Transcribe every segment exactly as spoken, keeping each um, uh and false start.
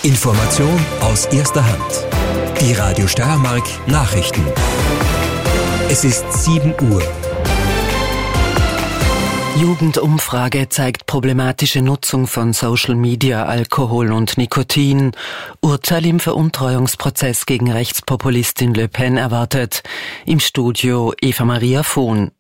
Information aus erster Hand. Die Radio Steiermark Nachrichten. Es ist sieben Uhr. Jugendumfrage zeigt problematische Nutzung von Social Media, Alkohol und Nikotin. Urteil im Veruntreuungsprozess gegen Rechtspopulistin Le Pen erwartet. Im Studio Eva Maria Vohn.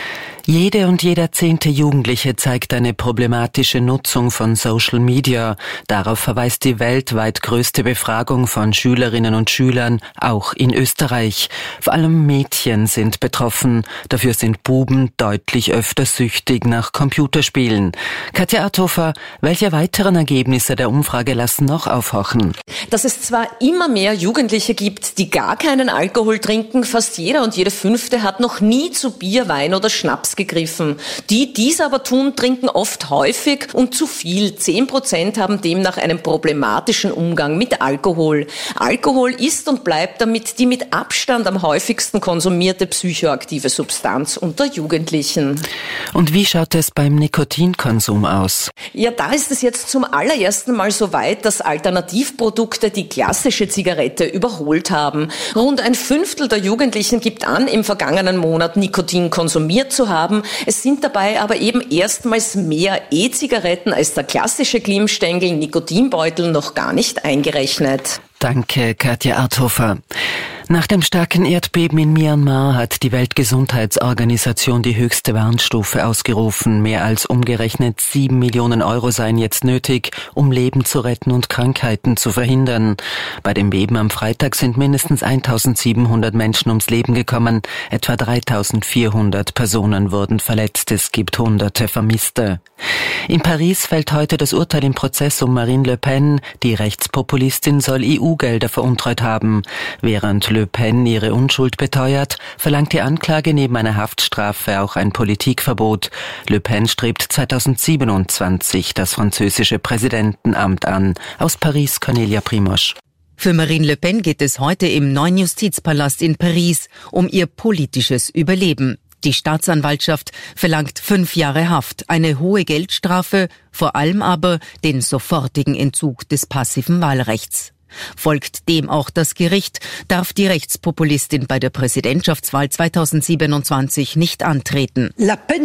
Jede und jeder zehnte Jugendliche zeigt eine problematische Nutzung von Social Media. Darauf verweist die weltweit größte Befragung von Schülerinnen und Schülern, auch in Österreich. Vor allem Mädchen sind betroffen. Dafür sind Buben deutlich öfter süchtig nach Computerspielen. Katja Arthofer, welche weiteren Ergebnisse der Umfrage lassen noch aufhorchen? Dass es zwar immer mehr Jugendliche gibt, die gar keinen Alkohol trinken, fast jeder und jede Fünfte hat noch nie zu Bier, Wein oder Schnaps gegriffen. Die, die es aber tun, trinken oft häufig und zu viel. Zehn Prozent haben demnach einen problematischen Umgang mit Alkohol. Alkohol ist und bleibt damit die mit Abstand am häufigsten konsumierte psychoaktive Substanz unter Jugendlichen. Und wie schaut es beim Nikotinkonsum aus? Ja, da ist es jetzt zum allerersten Mal so weit, dass Alternativprodukte die klassische Zigarette überholt haben. Rund ein Fünftel der Jugendlichen gibt an, im vergangenen Monat Nikotin konsumiert zu haben. Es sind dabei aber eben erstmals mehr E-Zigaretten als der klassische Glimmstängel, Nikotinbeutel noch gar nicht eingerechnet. Danke, Katja Arthofer. Nach dem starken Erdbeben in Myanmar hat die Weltgesundheitsorganisation die höchste Warnstufe ausgerufen. Mehr als umgerechnet sieben Millionen Euro seien jetzt nötig, um Leben zu retten und Krankheiten zu verhindern. Bei dem Beben am Freitag sind mindestens eintausendsiebenhundert Menschen ums Leben gekommen. Etwa dreitausendvierhundert Personen wurden verletzt. Es gibt hunderte Vermisste. In Paris fällt heute das Urteil im Prozess um Marine Le Pen. Die Rechtspopulistin soll E U-Gelder veruntreut haben. Während Le Pen ihre Unschuld beteuert, verlangt die Anklage neben einer Haftstrafe auch ein Politikverbot. Le Pen strebt zweitausendsiebenundzwanzig das französische Präsidentenamt an. Aus Paris, Cornelia Primosch. Für Marine Le Pen geht es heute im neuen Justizpalast in Paris um ihr politisches Überleben. Die Staatsanwaltschaft verlangt fünf Jahre Haft, eine hohe Geldstrafe, vor allem aber den sofortigen Entzug des passiven Wahlrechts. Folgt dem auch das Gericht, darf die Rechtspopulistin bei der Präsidentschaftswahl zweitausendsiebenundzwanzig nicht antreten.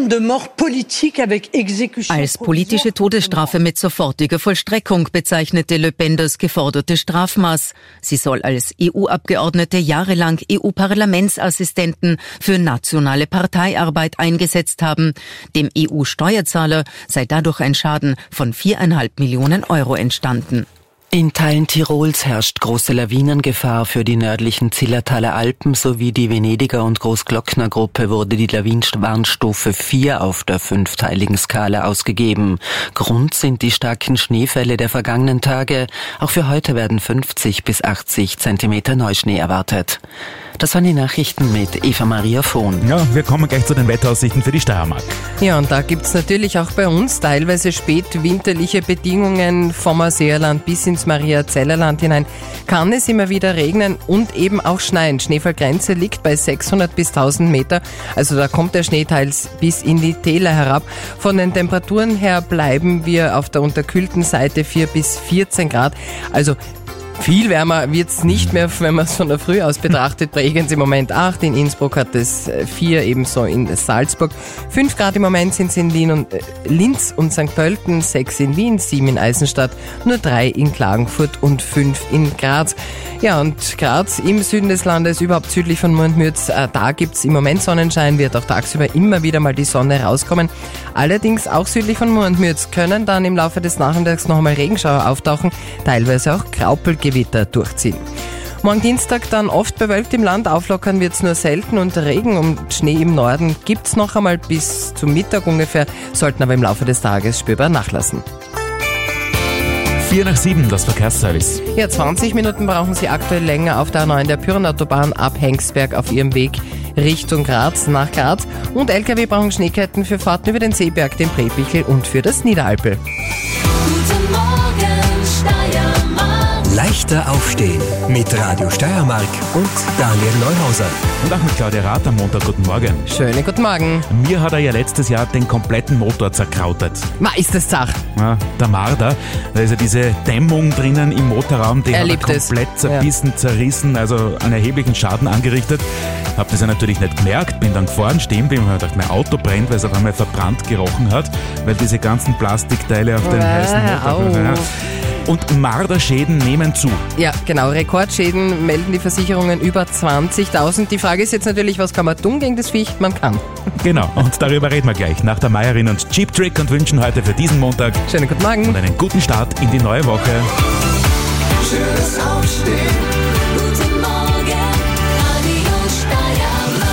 Als politische Todesstrafe mit sofortiger Vollstreckung bezeichnete Le Pen das geforderte Strafmaß. Sie soll als E U-Abgeordnete jahrelang E U-Parlamentsassistenten für nationale Parteiarbeit eingesetzt haben. Dem E U-Steuerzahler sei dadurch ein Schaden von viereinhalb Millionen Euro entstanden. In Teilen Tirols herrscht große Lawinengefahr. Für die nördlichen Zillertaler Alpen sowie die Venediger und Großglockner-Gruppe wurde die Lawinenwarnstufe vier auf der fünfteiligen Skala ausgegeben. Grund sind die starken Schneefälle der vergangenen Tage. Auch für heute werden fünfzig bis achtzig Zentimeter Neuschnee erwartet. Das waren die Nachrichten mit Eva Maria Vohn. Ja, wir kommen gleich zu den Wetteraussichten für die Steiermark. Ja, und da gibt's natürlich auch bei uns teilweise spätwinterliche Bedingungen vom Seerland bis ins Maria-Zeller-Land hinein. Kann es immer wieder regnen und eben auch schneien. Schneefallgrenze liegt bei sechshundert bis tausend Meter. Also da kommt der Schnee teils bis in die Täler herab. Von den Temperaturen her bleiben wir auf der unterkühlten Seite vier bis vierzehn Grad. Also viel wärmer wird's nicht mehr, wenn man es von der Früh aus betrachtet. Bregenz im Moment acht, in Innsbruck hat es vier, ebenso in Salzburg. fünf Grad im Moment sind es in Lin und, äh, Linz und Sankt Pölten, sechs in Wien, sieben in Eisenstadt, nur drei in Klagenfurt und fünf in Graz. Ja, und Graz im Süden des Landes, überhaupt südlich von Mur und Mürz, äh, da gibt's im Moment Sonnenschein, wird auch tagsüber immer wieder mal die Sonne rauskommen. Allerdings auch südlich von Mur und Mürz können dann im Laufe des Nachmittags noch einmal Regenschauer auftauchen, teilweise auch Graupelgewitter durchziehen. Morgen Dienstag dann oft bewölkt im Land, auflockern wird's nur selten und Regen und Schnee im Norden gibt's noch einmal bis zum Mittag ungefähr, sollten aber im Laufe des Tages spürbar nachlassen. vier nach sieben, das Verkehrsservice. Ja, zwanzig Minuten brauchen Sie aktuell länger auf der A neun der Pyreneeautobahn ab Hengsberg auf Ihrem Weg Richtung Graz nach Graz. Und L K W brauchen Schneeketten für Fahrten über den Seeberg, den Preebichel und für das Niederalpel. Guten Morgen, Steiermark. Leichter aufstehen mit Radio Steiermark und Daniel Neuhauser. Und auch mit Claudia Rath am Montag. Guten Morgen. Schönen guten Morgen. Mir hat er ja letztes Jahr den kompletten Motor zerkrautet. Ma, ist das Zach? Ja, der Marder, da ist ja diese Dämmung drinnen im Motorraum, die Er hat er liebt komplett es. zerbissen, ja. zerrissen, also einen erheblichen Schaden angerichtet. Hab das ja natürlich nicht gemerkt, bin dann gefahren, stehen geblieben und hab gedacht, mein Auto brennt, weil es auf einmal verbrannt gerochen hat, weil diese ganzen Plastikteile auf den Ah, heißen Motor... Ja. Und Marderschäden nehmen zu. Ja, genau. Rekordschäden melden die Versicherungen über zwanzigtausend. Die Frage ist jetzt natürlich, was kann man tun gegen das Viech? Man kann. Genau, und darüber reden wir gleich nach der Meierin und Cheap Trick und wünschen heute für diesen Montag Schönen guten Morgen. und einen guten Start in die neue Woche. Schönes Aufstehen. Guten Morgen, Radio Steiermark.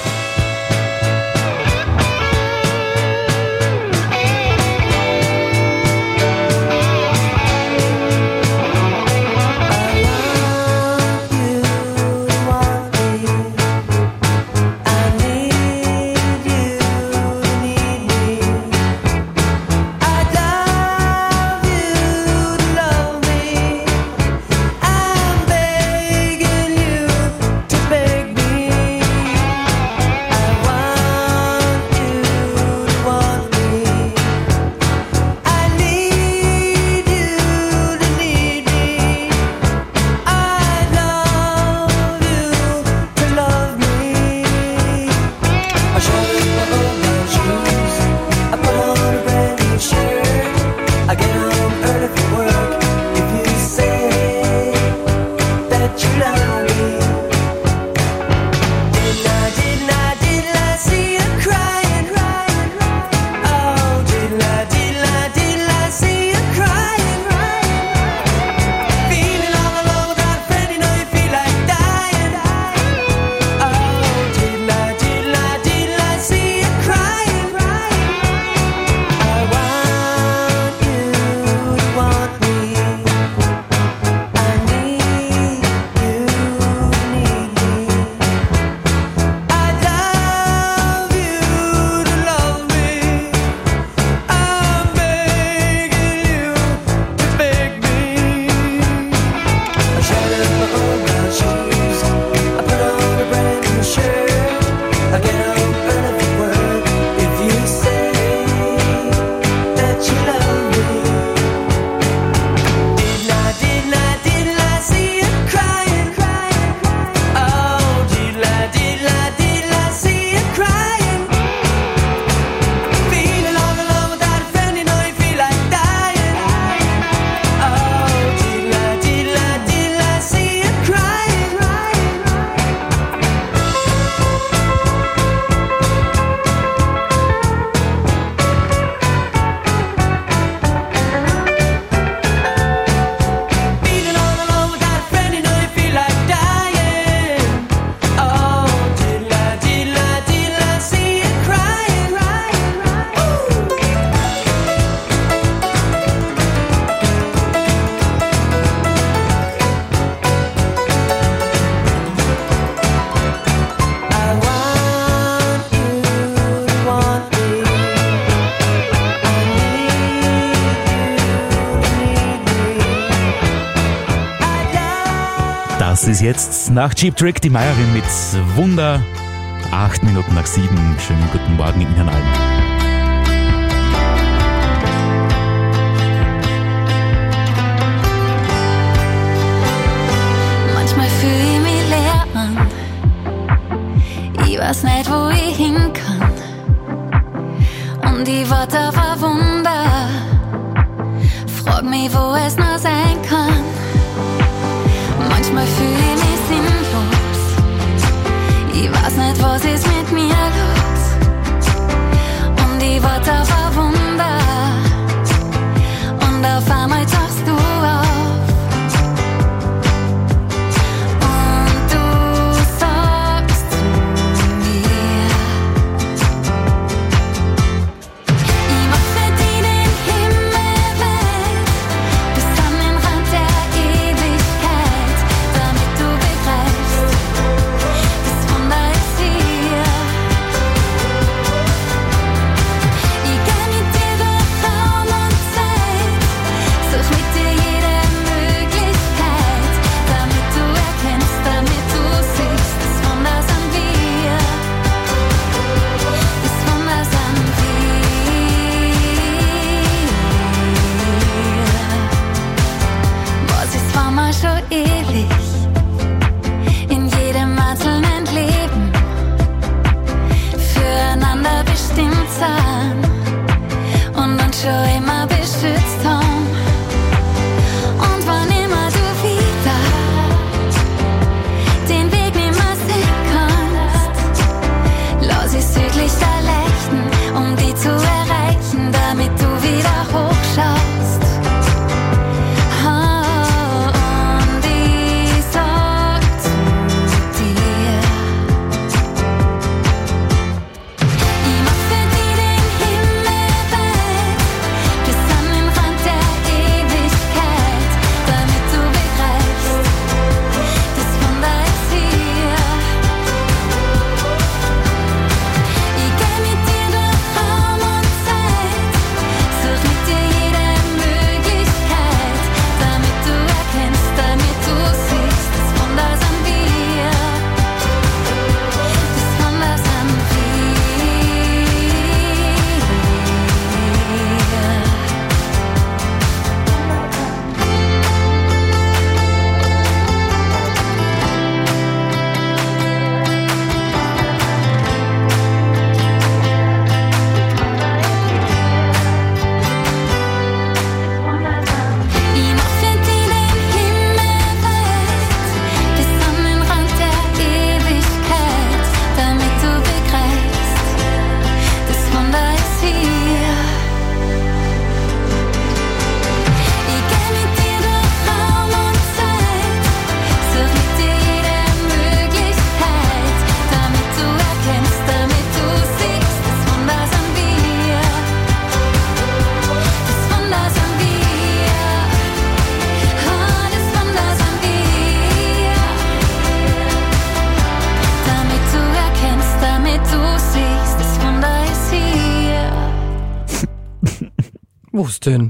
Das ist jetzt nach Cheap Trick die Meierin mit Wunder. Acht Minuten nach sieben. Schönen guten Morgen Ihnen allen. Manchmal fühle ich mich leer an. Ich weiß nicht, wo ich hin kann. Und ich warte auf ein Wunder. Frag mich, wo es noch sein kann. Manchmal fühle ich mich sinnlos. Ich weiß nicht, was ist mit mir los. Und ich warte auf ein Wunder. Und auf einmal tauchst du auf. Und du sagst zu mir, ich mach für dich den Himmel weg. Bis schon ewig in jedem einzelnen Leben füreinander bestimmt sein und uns schon immer beschützt haben. Und wann immer du wieder den Weg nimmer sehen kannst, lass ich Südlichter leuchten, um die zu erreichen, damit du wieder hochschaust. Und ich sag zu dir, ich mach für dich den Himmel weit, bis an den Rand der Ewigkeit, damit du begreifst, das Wunder ist hier. Ich geh mit dir durch Raum und Zeit, such mit dir jede Möglichkeit, damit du erkennst, damit du siehst, das Wunder sind wir. Das Wunder sind wir. Ich mach für dich den Himmel weit, bis an den Rand der Ewigkeit, damit du begreifst, das Wunder ist hier. Ich geh mit dir durch Raum und Zeit, such mit dir jede Möglichkeit, damit du erkennst, damit du siehst, das Wunder sind wir. Das Wunder sind wir. Ah, das Wunder sind wir. Damit du erkennst, damit du siehst, das Wunder ist hier. Was denn?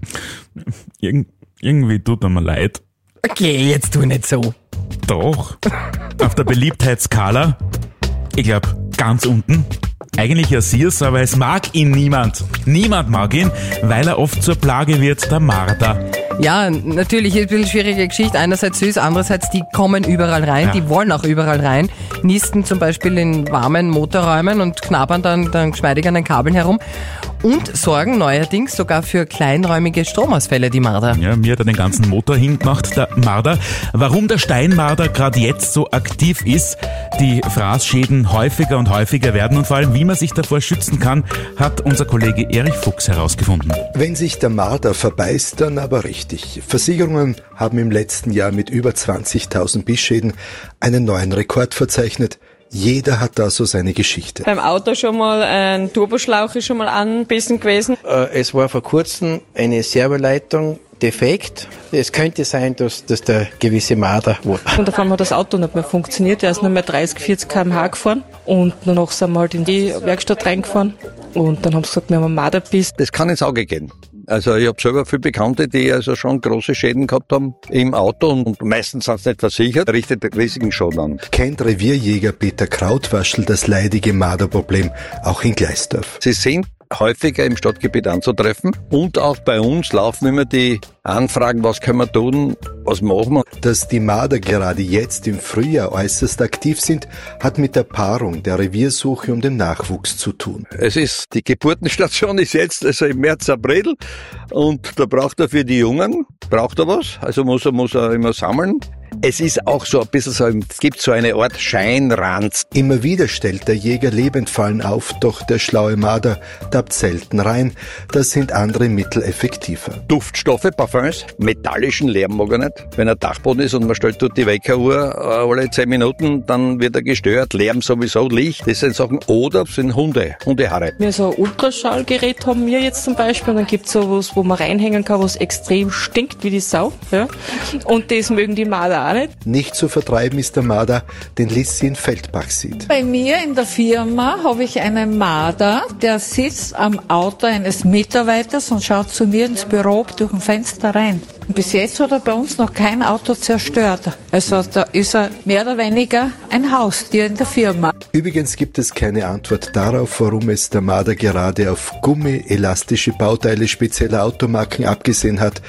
Irgend, irgendwie tut er mir leid. Okay, jetzt tu nicht so. Doch. Auf der Beliebtheitsskala, ich glaube, ganz unten. Eigentlich ja Sears, aber es mag ihn niemand. Niemand mag ihn, weil er oft zur Plage wird, der Marder. Ja, natürlich ist ein bisschen schwierige Geschichte. Einerseits süß, andererseits die kommen überall rein, Ja. die wollen auch überall rein, nisten zum Beispiel in warmen Motorräumen und knabbern dann, dann geschmeidig an den Kabeln herum und sorgen neuerdings sogar für kleinräumige Stromausfälle, die Marder. Ja, mir hat er den ganzen Motor hingemacht, der Marder. Warum der Steinmarder gerade jetzt so aktiv ist, die Fraßschäden häufiger und häufiger werden und vor allem, wie man sich davor schützen kann, hat unser Kollege Erich Fuchs herausgefunden. Wenn sich der Marder verbeißt, dann aber richtig. Versicherungen haben im letzten Jahr mit über zwanzigtausend Bissschäden einen neuen Rekord verzeichnet. Jeder hat da so seine Geschichte. Beim Auto schon mal ein Turboschlauch ist schon mal angebissen gewesen. Äh, Es war vor kurzem eine Servoleitung defekt. Es könnte sein, dass das der gewisse Marder war. Und auf einmal hat das Auto nicht mehr funktioniert. Er ist nur mehr dreißig, vierzig Kilometer pro Stunde gefahren. Und danach sind wir halt in die Werkstatt reingefahren. Und dann haben sie gesagt, wir haben einen Marderbiss. Das kann ins Auge gehen. Also ich habe selber viele Bekannte, die also schon große Schäden gehabt haben im Auto und meistens sind sie nicht versichert, richtet riesigen Schaden an. Kennt Revierjäger Peter Krautwaschel das leidige Marderproblem auch in Gleisdorf. Sie sind häufiger im Stadtgebiet anzutreffen und auch bei uns laufen immer die Anfragen, was können wir tun, was machen wir. Dass die Marder gerade jetzt im Frühjahr äußerst aktiv sind, hat mit der Paarung der Reviersuche um den Nachwuchs zu tun. Es ist, die Geburtenstation ist jetzt also im März, April und da braucht er für die Jungen, braucht er was, also muss er, muss er immer sammeln. Es ist auch so ein bisschen so, es gibt so eine Art Scheinranz. Immer wieder stellt der Jäger Lebendfallen auf, doch der schlaue Marder tappt selten rein. Das sind andere Mittel effektiver. Duftstoffe, Parfums, metallischen Lärm mag er nicht. Wenn er Dachboden ist und man stellt dort die Weckeruhr äh, alle zehn Minuten, dann wird er gestört. Lärm sowieso, Licht, das sind Sachen. Oder sind Hunde, Hundehaare. Wir so ein Ultraschallgerät haben wir jetzt zum Beispiel. Und dann gibt's so was, wo man reinhängen kann, was extrem stinkt wie die Sau. Ja. Und das mögen die Marder auch nicht. Nicht zu vertreiben ist der Marder, den Lissi in Feldbach sieht. Bei mir in der Firma habe ich einen Marder, der sitzt am Auto eines Mitarbeiters und schaut zu mir ins Büro durch ein Fenster rein. Und bis jetzt hat er bei uns noch kein Auto zerstört. Also da ist er mehr oder weniger ein Haustier in der Firma. Übrigens gibt es keine Antwort darauf, warum es der Marder gerade auf Gummi, elastische Bauteile spezieller Automarken abgesehen hat.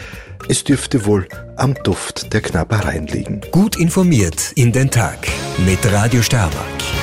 Es dürfte wohl am Duft der Knabbereien liegen. Gut informiert in den Tag mit Radio Steiermark.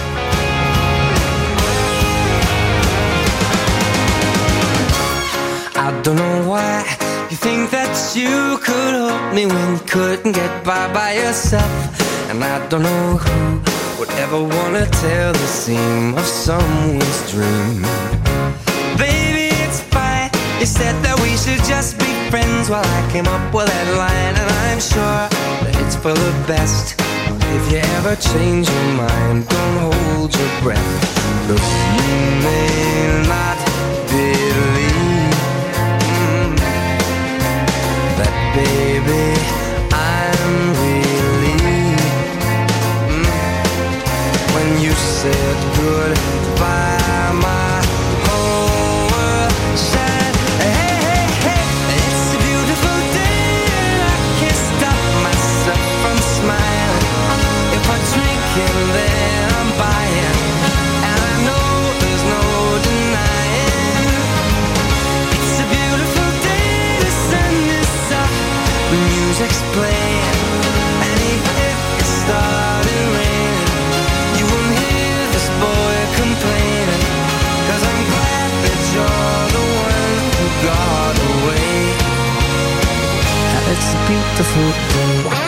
I don't know why you think that you could help me when you couldn't get by by yourself. And I don't know who would ever wanna tell the seam of someone's dream. Baby, it's fine. You said that we should just be friends. Well, I came up with that line, and I'm sure that it's for the best. If you ever change your mind, don't hold your breath. Look, you may not believe mm, that, baby, I'm relieved mm, when you said goodbye, my whole world shined. Hey, hey, hey, it's a beautiful day, and I can't stop myself from smiling. If I drink and then I'm buying, and I know there's no denying. It's a beautiful day, the sun is up, the music's playing, and even if it started raining, you won't hear this boy complaining, 'cause I'm glad that you're the one who got away. It's a beautiful day.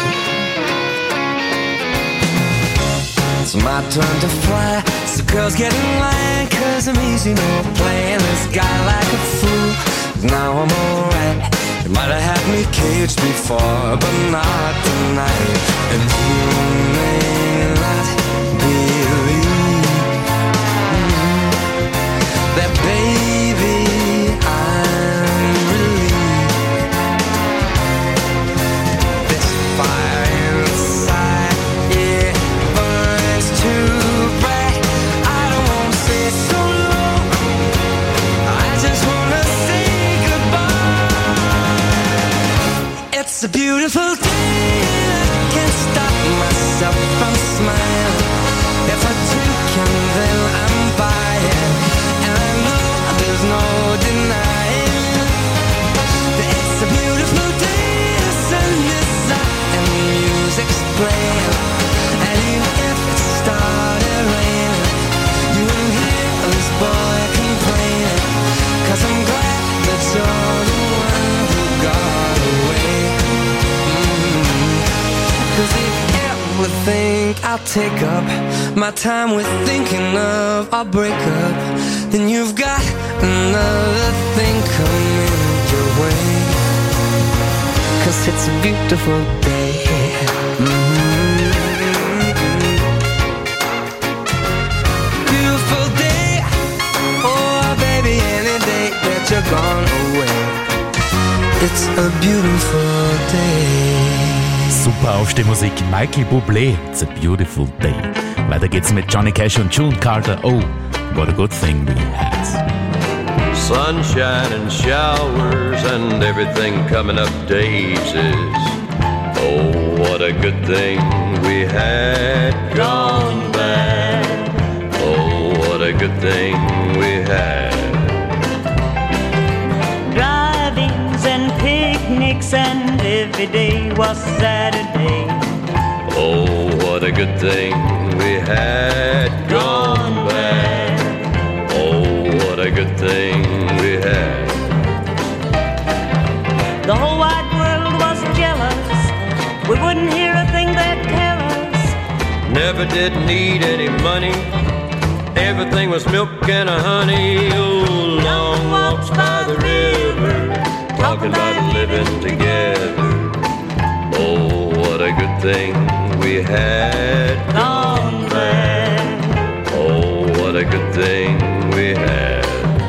It's my turn to fly, so girls get in line, 'cause I'm easy, no playing this guy like a fool. Now I'm alright, you might have had me caged before, but not tonight. And you may not believe mm, that, baby, I'm relieved. This fire inside, yeah, burns too bright. I don't wanna say so long, I just wanna say goodbye. It's a beautiful day, and I can't stop myself from smiling. If I drink and then I'm buying, and I know there's no denying that it's a beautiful day, the sun is up and the music's playing, and even if it started raining, you won't hear this boy complaining, 'cause I'm glad that you're the one who got away. mm. 'Cause if you ever think I'll take up my time with thinking of our breakup, then you've got another thing coming your way, 'cause it's a beautiful day. mm. Beautiful day, oh baby, any day that you're gone away, it's a beautiful day. Super Aufstehmusik, Michael Bublé, It's a Beautiful Day. Weiter geht's mit Johnny Cash und June Carter, Oh, What a Good Thing We Had. Sunshine and showers and everything coming up daisies. Oh, what a good thing we had gone bad. Oh, what a good thing we had. Drivings and picnics and every day was Saturday. Oh, what a good thing we had gone bad. Oh, what a good thing we had. The whole wide world was jealous. We wouldn't hear a thing they'd tell us. Never did need any money. Everything was milk and a honey. Oh, long walks by the river, talking about living together. Oh, what a good thing we had gone bad. Oh, what a good thing we had.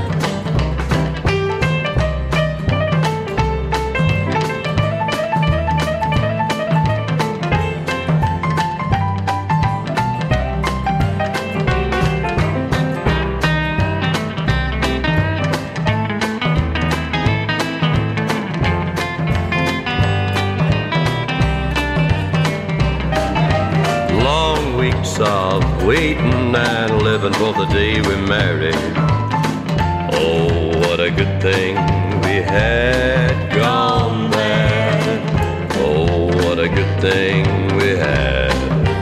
Of waiting and living for the day we married. Oh, what a good thing we had gone bad. thing we had.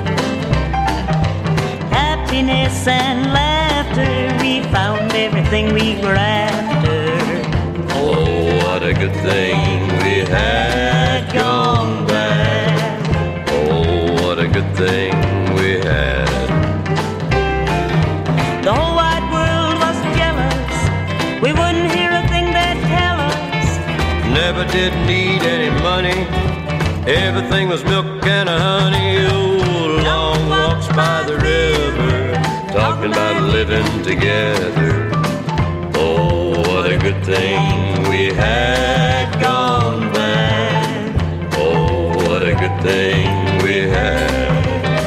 Happiness and laughter, we found everything we were after. Oh, what a good thing we had gone bad. Oh, what a good thing we had. The whole wide world was jealous, we wouldn't hear a thing they'd tell us. Never did need any money, everything was milk and honey. Oh, long walks by the river, talking about living together. Oh, what a good thing we had gone bad. Oh, what a good thing we had.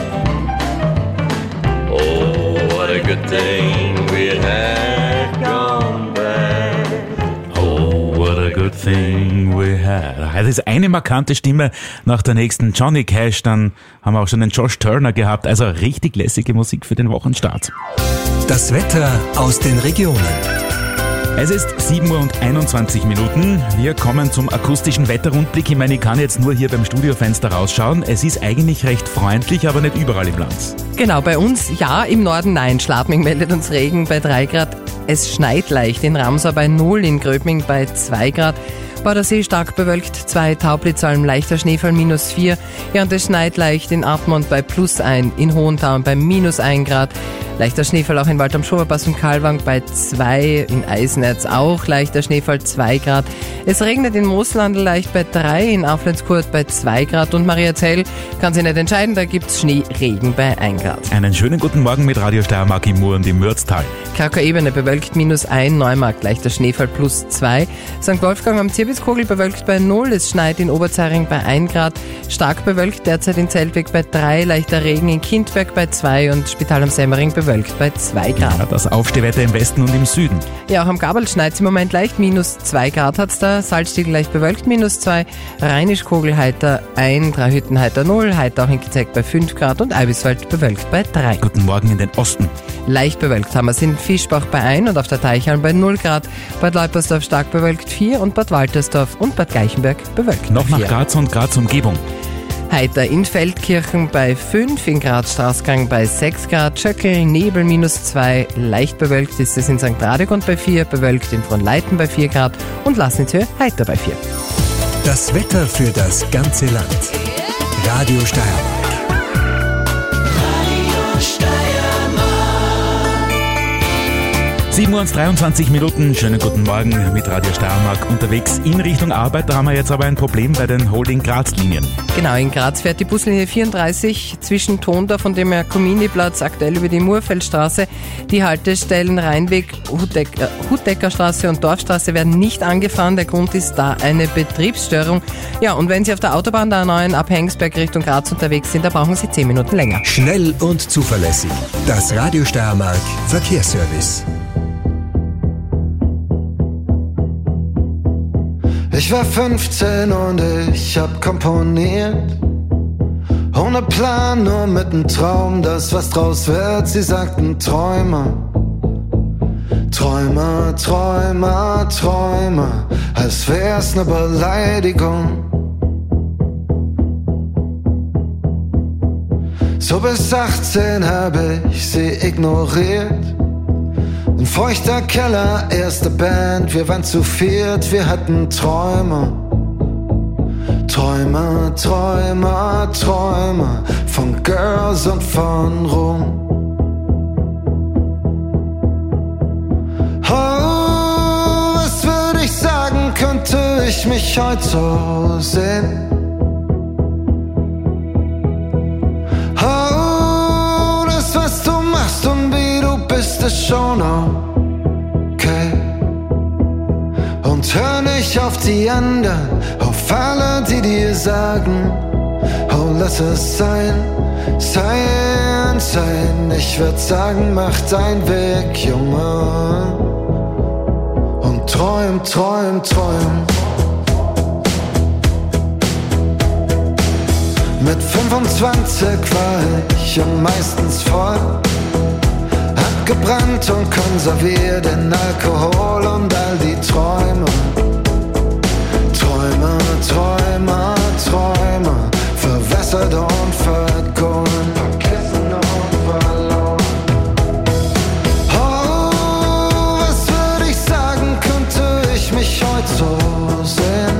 Oh, what a good thing we had gone bad. Oh, what a good thing we had. Das ist eine markante Stimme nach der nächsten. Johnny Cash, dann haben wir auch schon den Josh Turner gehabt. Also richtig lässige Musik für den Wochenstart. Das Wetter aus den Regionen. Es ist sieben Uhr und einundzwanzig Minuten. Wir kommen zum akustischen Wetterrundblick. Ich meine, ich kann jetzt nur hier beim Studiofenster rausschauen. Es ist eigentlich recht freundlich, aber nicht überall im Land. Genau, bei uns ja, im Norden nein. Schladming meldet uns Regen bei drei Grad. Es schneit leicht in Ramsau bei null, in Gröbming bei zwei Grad. Badersee stark bewölkt, zwei, Taublitzalm leichter Schneefall minus vier. Ja, und es schneit leicht in Admont bei plus ein, in Hohentauen bei minus ein Grad. Leichter Schneefall auch in Wald am Schoberpass und Kalwang bei zwei, in Eisenerz auch leichter Schneefall zwei Grad. Es regnet in Mooslandl leicht bei drei, in Auflenzkurt bei zwei Grad und Mariazell kann sich nicht entscheiden, da gibt's Schneeregen bei ein Grad. Einen schönen guten Morgen mit Radio Steiermark im Mur und im Mürztal. Krakau Ebene bewölkt minus ein, Neumarkt leichter Schneefall plus zwei. Sankt Wolfgang am Zirbitzkogel bewölkt bei null, es schneit in Oberzeiring bei ein Grad. Stark bewölkt derzeit in Zeltweg bei drei, leichter Regen in Kindberg bei zwei und Spital am Semmering bewölkt bei zwei Grad. Ja, das Aufstehwetter im Westen und im Süden. Ja, auch am Gabel schneit es im Moment leicht, minus zwei Grad hat's da. Salzstiegel leicht bewölkt, minus zwei. Rheinischkogel heiter ein, Dreihütten heiter null, Heiter auch in Gezeck bei fünf Grad und Eibiswald bewölkt bei drei. Guten Morgen in den Osten. Leicht bewölkt haben wir es in Fischbach bei ein und auf der Teichalm bei null Grad. Bad Leupersdorf stark bewölkt vier und Bad Waltersdorf und Bad Gleichenberg bewölkt Noch nach vier. Graz und Graz Umgebung. Heiter in Feldkirchen bei fünf, in Graz Straßgang bei sechs Grad, Schöckel, Nebel minus zwei, leicht bewölkt ist es in Sankt Radegund bei vier, bewölkt in Fronleiten bei vier Grad und Lassnitzhöhe heiter bei vier. Das Wetter für das ganze Land. Radio Steiermark. sieben Uhr und dreiundzwanzig Minuten, schönen guten Morgen mit Radio Steiermark unterwegs in Richtung Arbeit. Da haben wir jetzt aber ein Problem bei den Holding Graz-Linien. Genau, in Graz fährt die Buslinie vierunddreißig zwischen Tondorf und dem Jakominiplatz aktuell über die Murfeldstraße. Die Haltestellen Rheinweg, Hudeck, äh, Hudeckerstraße und Dorfstraße werden nicht angefahren. Der Grund ist da eine Betriebsstörung. Ja, und wenn Sie auf der Autobahn der A neun ab Hengsberg Richtung Graz unterwegs sind, da brauchen Sie zehn Minuten länger. Schnell und zuverlässig. Das Radio Steiermark Verkehrsservice. Ich war fünfzehn und ich hab komponiert. Ohne Plan, nur mit nem Traum, dass was draus wird. Sie sagten Träumer, Träumer, Träumer, Träumer, als wär's ne Beleidigung. So bis achtzehn hab ich sie ignoriert. Ein feuchter Keller, erste Band, wir waren zu viert, wir hatten Träume. Träume, Träume, Träume von Girls und von Ruhm. Oh, was würde ich sagen, könnte ich mich heute so sehen? Oh, das was du machst und wie du bist, ist schon okay. Und hör nicht auf die anderen, auf alle, die dir sagen, oh, lass es sein, sein, sein. Ich würd sagen, mach deinen Weg, Junge, und träum, träum, träum. Mit fünfundzwanzig war ich und meistens voll, abgebrannt und konserviert in Alkohol und all die Träume. Träume, Träume, Träume, verwässert vergessen und vergoren. Vergessen und verloren. Oh, was würde ich sagen, könnte ich mich heute so sehen?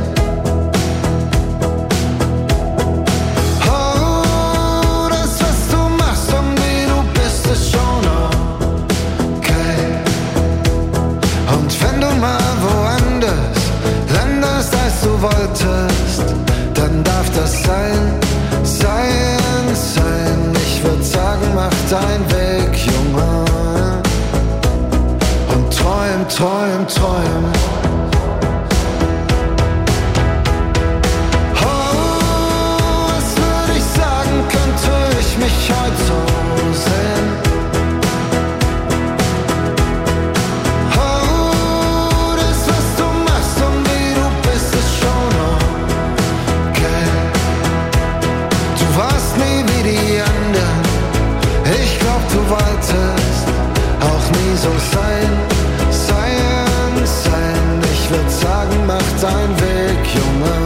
Oh, das, was du machst und wie du bist, ist schon okay. Und wenn du mal woanders landest, als du wolltest, dann darf das sein, sein, sein. Ich würd sagen, mach deinen Weg, Junge, und träum, träum, träum. Oh, was würd ich sagen, könnte ich mich heute so sehen? Oh, das, was du machst und wie du bist, ist schon okay. Du warst nie wie die anderen, ich glaub, du wolltest auch nie so sein, sein, sein. Ich würd sagen, mach deinen Weg, Junge,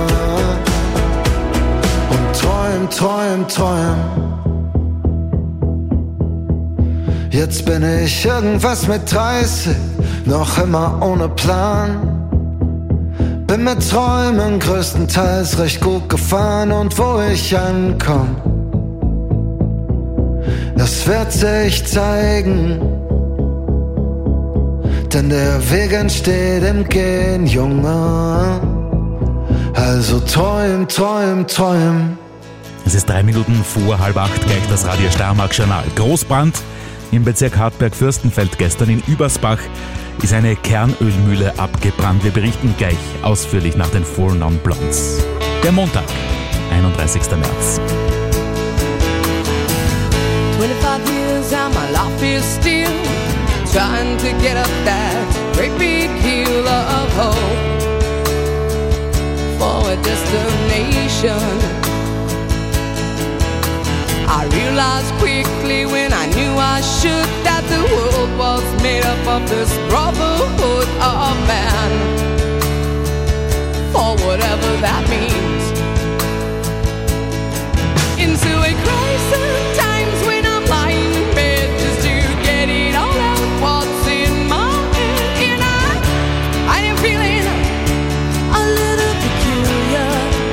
und träum, träum, träum. Jetzt bin ich irgendwas mit dreißig, noch immer ohne Plan. Bin mit Träumen größtenteils recht gut gefahren und wo ich ankomm, das wird sich zeigen. Denn der Weg entsteht im Gehen, Junge. Also träum, träum, träum. Es ist drei Minuten vor halb acht, gleich das Radio Steiermark-Journal. Großbrand im Bezirk Hartberg-Fürstenfeld. Gestern in Übersbach ist eine Kernölmühle abgebrannt. Wir berichten gleich ausführlich nach den Four Non Blondes. Der Montag, einunddreißigster März. twenty-five years and my life is still trying to get up that great big hill of hope for a destination. I realized quickly when I knew I should that the world was made up of this brotherhood of man, for whatever that means. Into a crisis times when I'm lying in bed just to get it all out what's in my head. And I, I am feeling a little peculiar.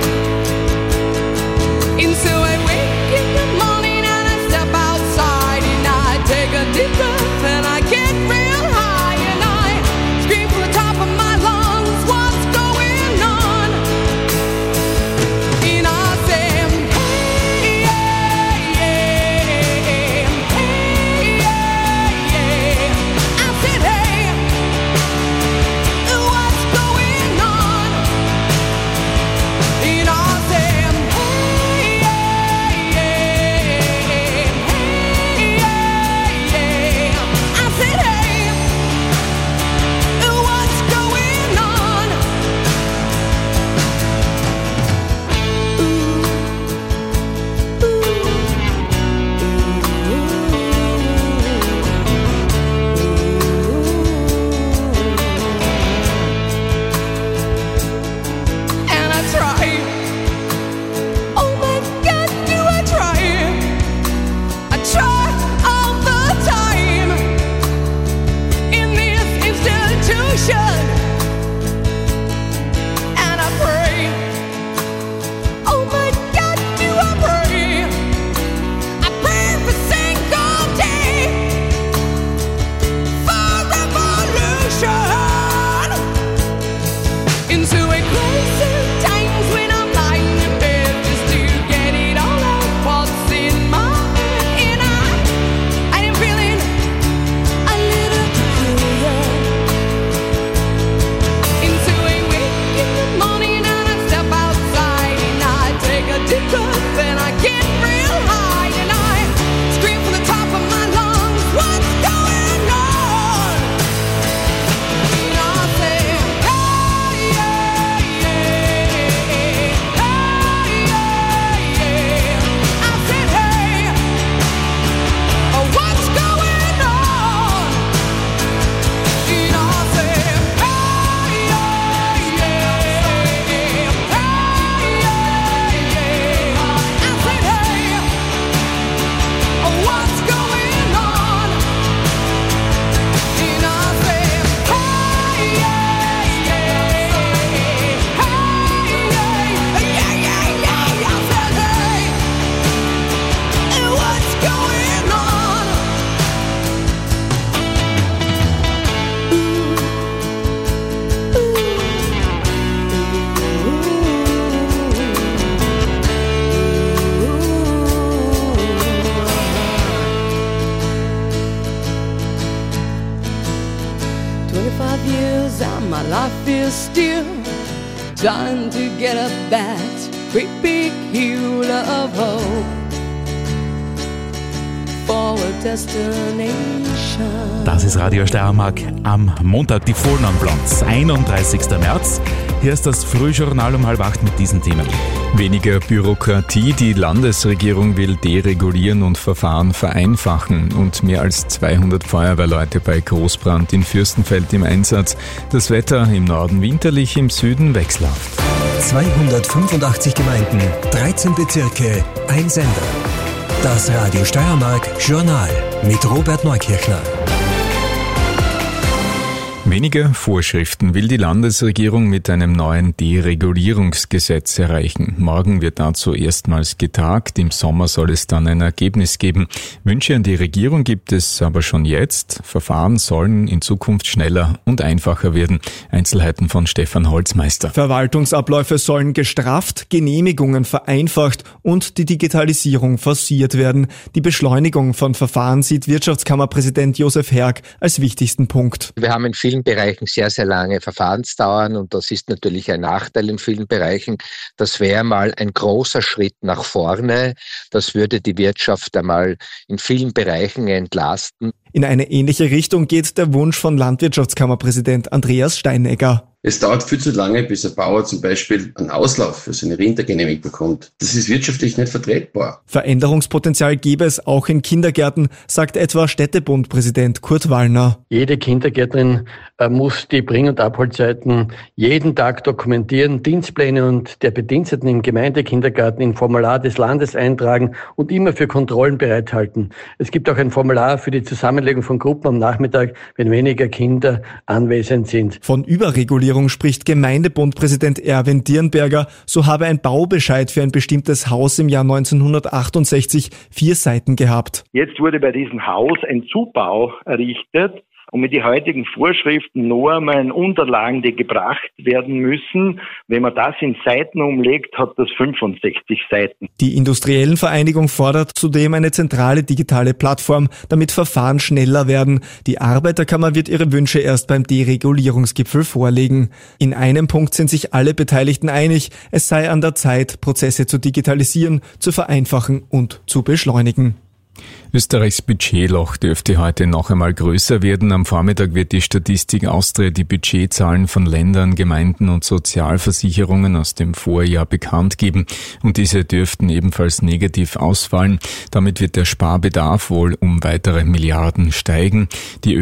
And so I wake in the morning and I step outside and I take a deep breath and I get real high and I scream from the top of my lungs, what's going on? My life is still trying to get up that great big hill of hope for a destination. Das ist Radio Steiermark am Montag, die Fallen on Blondes, einunddreißigster März. Hier ist das Frühjournal um halb acht mit diesen Themen. Weniger Bürokratie, die Landesregierung will deregulieren und Verfahren vereinfachen und mehr als zweihundert Feuerwehrleute bei Großbrand in Fürstenfeld im Einsatz. Das Wetter im Norden winterlich, im Süden wechselhaft. zweihundertfünfundachtzig Gemeinden, dreizehn Bezirke, ein Sender. Das Radio Steiermark Journal mit Robert Neukirchner. Weniger Vorschriften will die Landesregierung mit einem neuen Deregulierungsgesetz erreichen. Morgen wird dazu erstmals getagt. Im Sommer soll es dann ein Ergebnis geben. Wünsche an die Regierung gibt es aber schon jetzt. Verfahren sollen in Zukunft schneller und einfacher werden. Einzelheiten von Stefan Holzmeister. Verwaltungsabläufe sollen gestrafft, Genehmigungen vereinfacht und die Digitalisierung forciert werden. Die Beschleunigung von Verfahren sieht Wirtschaftskammerpräsident Josef Herg als wichtigsten Punkt. Wir haben in vielen Bereichen sehr, sehr lange Verfahrensdauern und das ist natürlich ein Nachteil in vielen Bereichen. Das wäre mal ein großer Schritt nach vorne. Das würde die Wirtschaft einmal in vielen Bereichen entlasten. In eine ähnliche Richtung geht der Wunsch von Landwirtschaftskammerpräsident Andreas Steinegger. Es dauert viel zu lange, bis ein Bauer zum Beispiel einen Auslauf für seine Rinder genehmigt bekommt. Das ist wirtschaftlich nicht vertretbar. Veränderungspotenzial gäbe es auch in Kindergärten, sagt etwa Städtebund-Präsident Kurt Wallner. Jede Kindergärtnerin äh, muss die Bring- und Abholzeiten jeden Tag dokumentieren, Dienstpläne und der Bediensteten im Gemeindekindergarten in Formular des Landes eintragen und immer für Kontrollen bereithalten. Es gibt auch ein Formular für die Zusammenlegung von Gruppen am Nachmittag, wenn weniger Kinder anwesend sind. Von Überregulierung spricht Gemeindebundpräsident Erwin Dirnberger, so habe ein Baubescheid für ein bestimmtes Haus im Jahr neunzehnhundertachtundsechzig vier Seiten gehabt. Jetzt wurde bei diesem Haus ein Zubau errichtet. Und mit den heutigen Vorschriften, Normen, Unterlagen, die gebracht werden müssen, wenn man das in Seiten umlegt, hat das fünfundsechzig Seiten. Die Industriellenvereinigung fordert zudem eine zentrale digitale Plattform, damit Verfahren schneller werden. Die Arbeiterkammer wird ihre Wünsche erst beim Deregulierungsgipfel vorlegen. In einem Punkt sind sich alle Beteiligten einig, es sei an der Zeit, Prozesse zu digitalisieren, zu vereinfachen und zu beschleunigen. Österreichs Budgetloch dürfte heute noch einmal größer werden. Am Vormittag wird die Statistik Austria die Budgetzahlen von Ländern, Gemeinden und Sozialversicherungen aus dem Vorjahr bekannt geben. Und diese dürften ebenfalls negativ ausfallen. Damit wird der Sparbedarf wohl um weitere Milliarden steigen. Die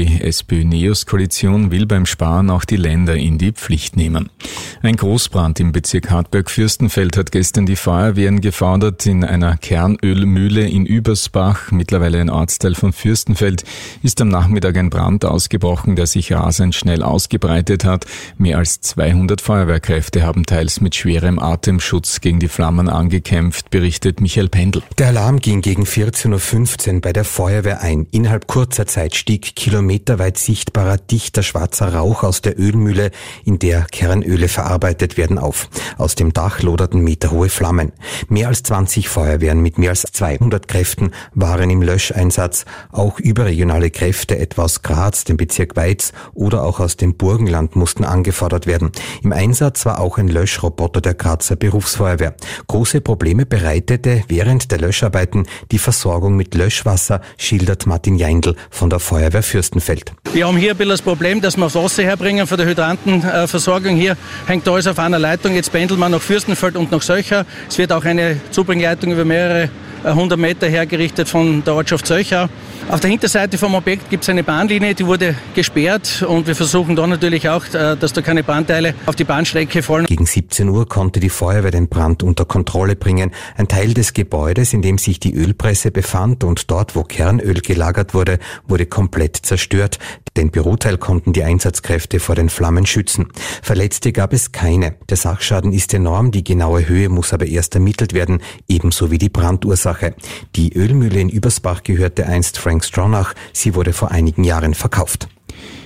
ÖVP-SPÖ-Neos-Koalition will beim Sparen auch die Länder in die Pflicht nehmen. Ein Großbrand im Bezirk Hartberg-Fürstenfeld hat gestern die Feuerwehren gefordert. In einer Kernölmühle in Übersbach, mittlerweile ein Ortsteil von Fürstenfeld, ist am Nachmittag ein Brand ausgebrochen, der sich rasend schnell ausgebreitet hat. Mehr als zweihundert Feuerwehrkräfte haben teils mit schwerem Atemschutz gegen die Flammen angekämpft, berichtet Michael Pendl. Der Alarm ging gegen vierzehn Uhr fünfzehn bei der Feuerwehr ein. Innerhalb kurzer Zeit stieg kilometerweit sichtbarer dichter schwarzer Rauch aus der Ölmühle, in der Kernöle verarbeitet werden, auf. Aus dem Dach loderten meterhohe Flammen. Mehr als zwanzig Feuerwehren mit mehr als zweihundert Kräften waren im Löscheinsatz. Auch überregionale Kräfte, etwa aus Graz, dem Bezirk Weiz oder auch aus dem Burgenland, mussten angefordert werden. Im Einsatz war auch ein Löschroboter der Grazer Berufsfeuerwehr. Große Probleme bereitete während der Löscharbeiten die Versorgung mit Löschwasser, schildert Martin Jeindl von der Feuerwehr Fürstenfeld. Wir haben hier ein bisschen das Problem, dass wir das Wasser herbringen von der Hydrantenversorgung. Hier hängt alles auf einer Leitung. Jetzt pendeln wir nach Fürstenfeld und nach Söcher. Es wird auch eine Zubringleitung über mehrere hundert Meter hergerichtet von der Ortschaft Söchau. Auf der Hinterseite vom Objekt gibt es eine Bahnlinie, die wurde gesperrt und wir versuchen da natürlich auch, dass da keine Bahnteile auf die Bahnstrecke fallen. Gegen siebzehn Uhr konnte die Feuerwehr den Brand unter Kontrolle bringen. Ein Teil des Gebäudes, in dem sich die Ölpresse befand und dort, wo Kernöl gelagert wurde, wurde komplett zerstört. Den Büroteil konnten die Einsatzkräfte vor den Flammen schützen. Verletzte gab es keine. Der Sachschaden ist enorm, die genaue Höhe muss aber erst ermittelt werden, ebenso wie die Brandursache. Die Ölmühle in Übersbach gehörte einst Frank Stronach. Sie wurde vor einigen Jahren verkauft.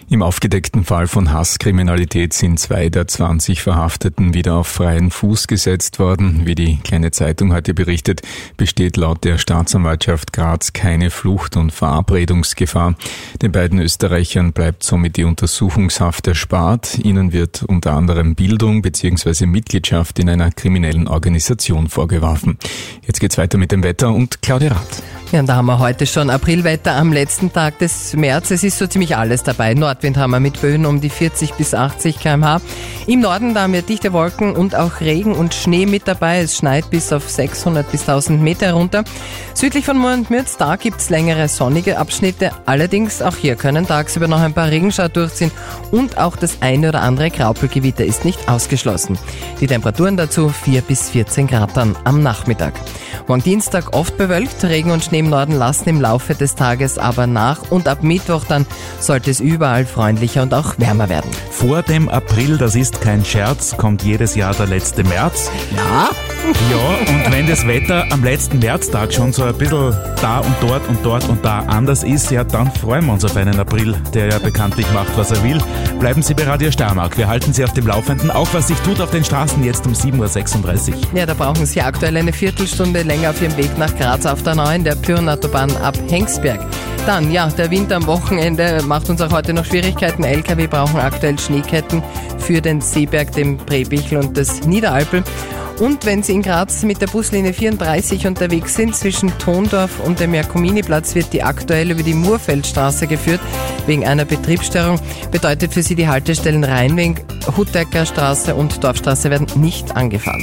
Im aufgedeckten Fall von Hasskriminalität sind zwei der zwanzig Verhafteten wieder auf freien Fuß gesetzt worden. Wie die Kleine Zeitung heute berichtet, besteht laut der Staatsanwaltschaft Graz keine Flucht- und Verabredungsgefahr. Den beiden Österreichern bleibt somit die Untersuchungshaft erspart. Ihnen wird unter anderem Bildung bzw. Mitgliedschaft in einer kriminellen Organisation vorgeworfen. Jetzt geht's weiter mit dem Wetter und Claudia Rath. Ja, und da haben wir heute schon Aprilwetter am letzten Tag des März. Es ist so ziemlich alles dabei. Nordwind haben wir mit Böen um die vierzig bis achtzig Kilometer pro Stunde. Im Norden da haben wir dichte Wolken und auch Regen und Schnee mit dabei. Es schneit bis auf sechshundert bis tausend Meter runter. Südlich von Murrnmürz, da gibt's längere sonnige Abschnitte. Allerdings auch hier können tagsüber noch ein paar Regenschauer durchziehen und auch das eine oder andere Graupelgewitter ist nicht ausgeschlossen. Die Temperaturen dazu vier bis vierzehn Grad dann am Nachmittag. Morgen Dienstag oft bewölkt, Regen und Schnee im Norden lassen im Laufe des Tages aber nach und ab Mittwoch dann sollte es überall freundlicher und auch wärmer werden. Vor dem April, das ist kein Scherz, kommt jedes Jahr der letzte März. Ja? Ja, und wenn das Wetter am letzten Märztag schon so ein bisschen da und dort und dort und da anders ist, ja, dann freuen wir uns auf einen April, der ja bekanntlich macht, was er will. Bleiben Sie bei Radio Steiermark. Wir halten Sie auf dem Laufenden, auch was sich tut auf den Straßen jetzt um sieben Uhr sechsunddreißig. Ja, da brauchen Sie aktuell eine Viertelstunde länger auf Ihrem Weg nach Graz auf der neuen, der Pyrrenautobahn ab Hengsberg. Dann, ja, der Winter am Wochenende macht uns auch heute noch Schwierigkeiten. L K W brauchen aktuell Schneeketten für den Seeberg, den Brebichel und das Niederalpel. Und wenn Sie in Graz mit der Buslinie vierunddreißig unterwegs sind, zwischen Thondorf und dem Jakominiplatz wird die aktuell über die Murfeldstraße geführt, wegen einer Betriebsstörung. Bedeutet für Sie, die Haltestellen Rheinweg, Huttecker Straße und Dorfstraße werden nicht angefahren.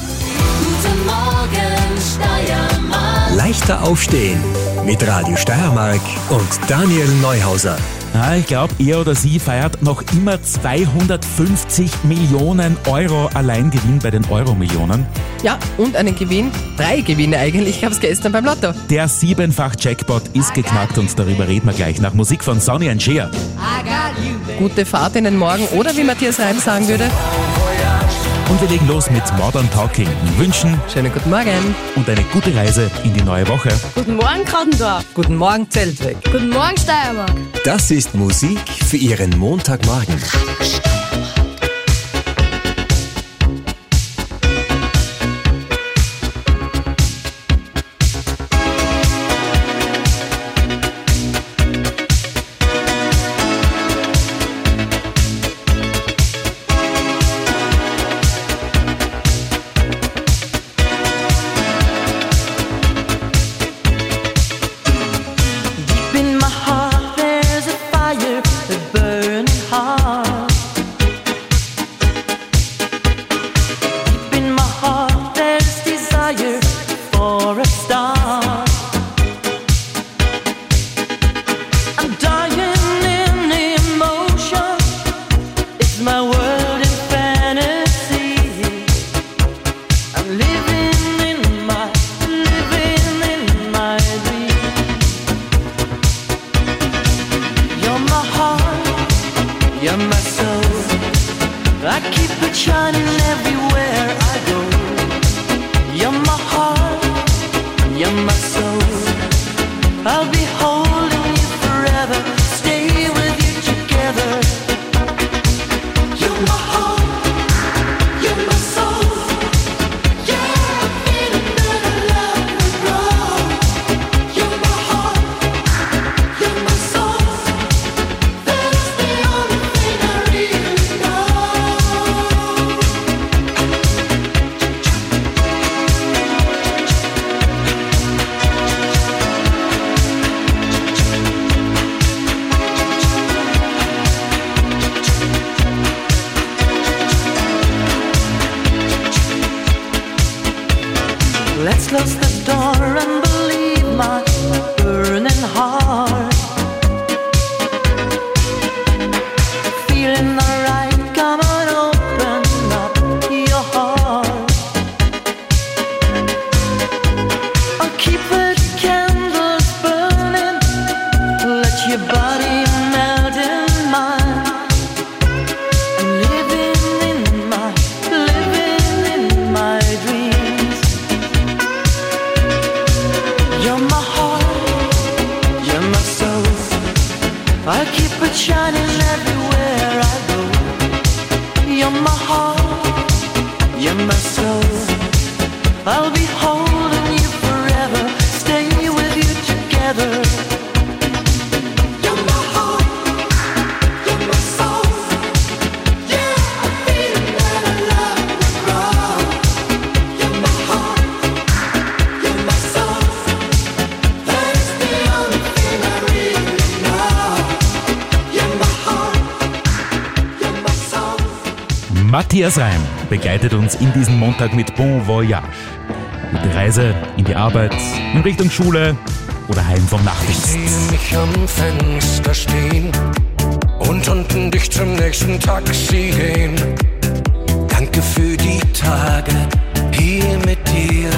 Guten Morgen, Steiermark. Leichter aufstehen mit Radio Steiermark und Daniel Neuhauser. Ja, ich glaube, er oder sie feiert noch immer zweihundertfünfzig Millionen Euro Alleingewinn bei den Euro-Millionen. Ja, und einen Gewinn, drei Gewinne eigentlich, gab es gestern beim Lotto. Der Siebenfach-Jackpot ist geknackt und darüber reden wir gleich nach Musik von Sonny and Cher. Gute Fahrt in den Morgen oder wie Matthias Reim sagen würde. Und wir legen los mit Modern Talking. Wir wünschen schönen guten Morgen und eine gute Reise in die neue Woche. Guten Morgen, Krautendorf. Guten Morgen, Zeltweg. Guten Morgen, Steiermark. Das ist Musik für Ihren Montagmorgen. Let's close the door and believe my burning heart. Feeling alright, come on, open up your heart. I'll keep the candles burning, let your body melt in mine. I'm living in my, living in my dreams. Matthias Reim begleitet uns in diesem Montag mit Bon Voyage. Gute Reise in die Arbeit, in Richtung Schule oder heim vom Nachtdienst. Ich sehe mich am Fenster stehen und unten dich zum nächsten Taxi gehen. Danke für die Tage hier mit dir.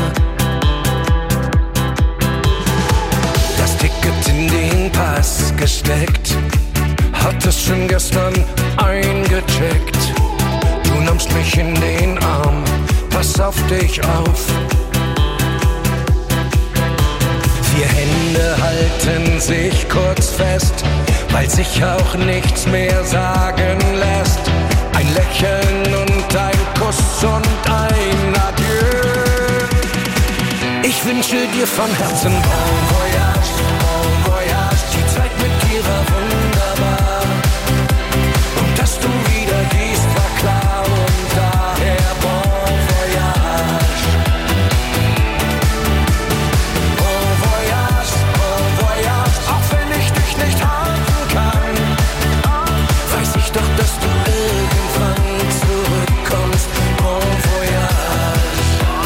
Das Ticket in den Pass gesteckt, hat es schon gestern eingecheckt. Du nimmst mich in den Arm, pass auf dich auf. Vier Hände halten sich kurz fest, weil sich auch nichts mehr sagen lässt. Ein Lächeln und ein Kuss und ein Adieu. Ich wünsche dir von Herzen Bon Voyage, Bon Voyage. Die Zeit mit dir war wunderbar. Und dass du wieder gehst, war klar. Und daher Bon Voyage. Bon Voyage, Bon Voyage. Auch wenn ich dich nicht halten kann, weiß ich doch, dass du irgendwann zurückkommst. Bon Voyage,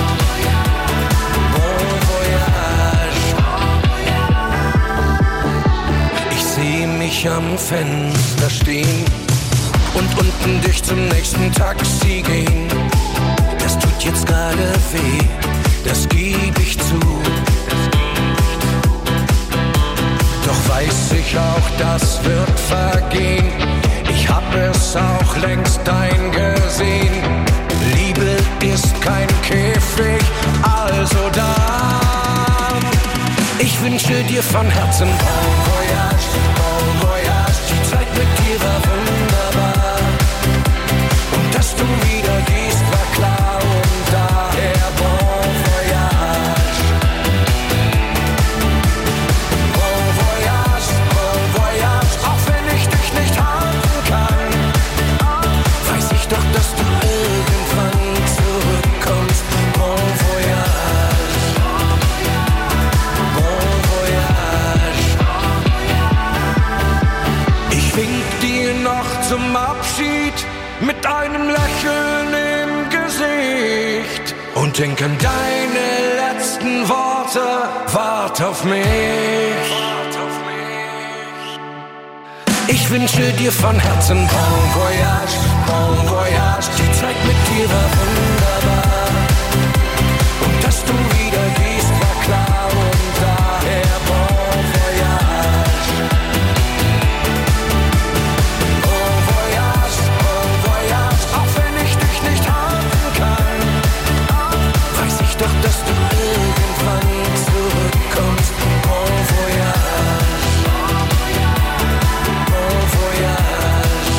Bon Voyage. Ich sehe mich am Fenster stehen und unten dich zum nächsten Taxi gehen. Das tut jetzt gerade weh, das geb ich zu. Doch weiß ich auch, das wird vergehen. Ich hab es auch längst eingesehen. Liebe ist kein Käfig, also dann. Ich wünsche dir von Herzen Bon Voyage, Bon Voyage. Die Zeit mit dir war wunderbar. Und dass du wieder gehst, war klar. Und daher Bon Voyage. Bon Voyage, Bon Voyage. Auch wenn ich dich nicht halten kann, weiß ich doch, dass du irgendwann zurückkommst. Bon Voyage, Bon Voyage. Ich wink dir noch zum Abschied mit einem Lächeln im Gesicht und denk an deine letzten Worte. Wart auf mich. Ich wünsche dir von Herzen Bon Voyage, Bon Voyage. Die Zeit mit dir war wunderbar. Und dass du wieder gehst, war klar. Und daher Bon Voyage. Bon Voyage, Bon Voyage. Auch wenn ich dich nicht halten kann, weiß ich doch, dass du irgendwann zurückkommst. Bon Voyage. Bon Voyage.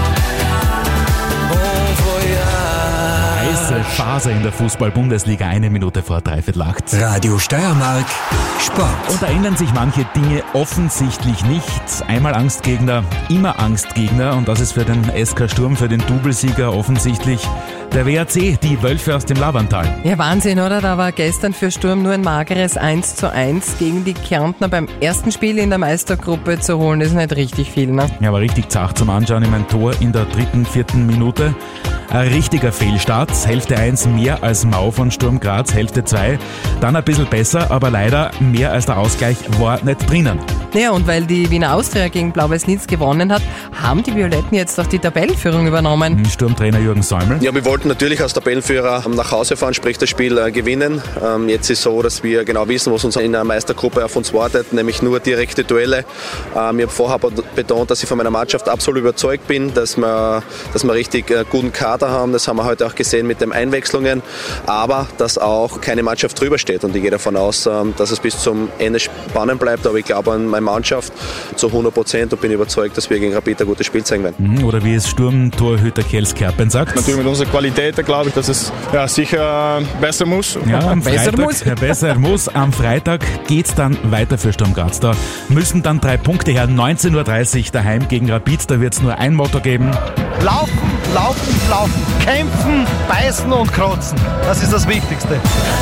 Bon Voyage. Heiße Phase in der Fußball-Bundesliga, eine Minute vor dreiviertel acht. Radio Steiermark, Sport. Und da ändern sich manche Dinge offensichtlich nicht. Einmal Angstgegner, immer Angstgegner. Und das ist für den S K Sturm, für den Doublesieger offensichtlich der W A C, die Wölfe aus dem Lavantal. Ja, Wahnsinn, oder? Da war gestern für Sturm nur ein mageres eins zu eins gegen die Kärntner beim ersten Spiel in der Meistergruppe zu holen. Das ist nicht richtig viel, ne? Ja, aber richtig zart zum Anschauen. Ich mein Tor in der dritten, vierten Minute. Ein richtiger Fehlstart. Hälfte eins mehr als Mau von Sturm Graz, Hälfte zwei. Dann ein bisschen besser, aber leider mehr als der Ausgleich war nicht drinnen. Ja, und weil die Wiener Austria gegen Blau-Weiß Linz gewonnen hat, haben die Violetten jetzt auch die Tabellenführung übernommen. Sturmtrainer Jürgen Säumel. Ja, wir wollten natürlich als Tabellenführer nach Hause fahren, sprich das Spiel äh, gewinnen. Ähm, jetzt ist es so, dass wir genau wissen, was uns in der Meistergruppe auf uns wartet, nämlich nur direkte Duelle. Ähm, ich habe vorher betont, dass ich von meiner Mannschaft absolut überzeugt bin, dass wir, dass wir richtig äh, guten Kader haben. Das haben wir heute auch gesehen mit den Einwechslungen. Aber dass auch keine Mannschaft drüber steht. Und ich gehe davon aus, ähm, dass es bis zum Ende spannend bleibt. Aber ich glaube an meine Mannschaft zu hundert Prozent und bin überzeugt, dass wir gegen Rapid ein gutes Spiel zeigen werden. Oder wie es Sturmtorhüter Kels Kerpen sagt. Natürlich mit unserer Qualität glaube ich, dass es ja, sicher besser muss. Ja, am besser Freitag, muss. Ja, besser muss. Am Freitag geht es dann weiter für Sturm Graz. Da müssen dann drei Punkte her. neunzehn Uhr dreißig daheim gegen Rapid. Da wird es nur ein Motto geben. Laufen, laufen, laufen. Kämpfen, beißen und kratzen. Das ist das Wichtigste.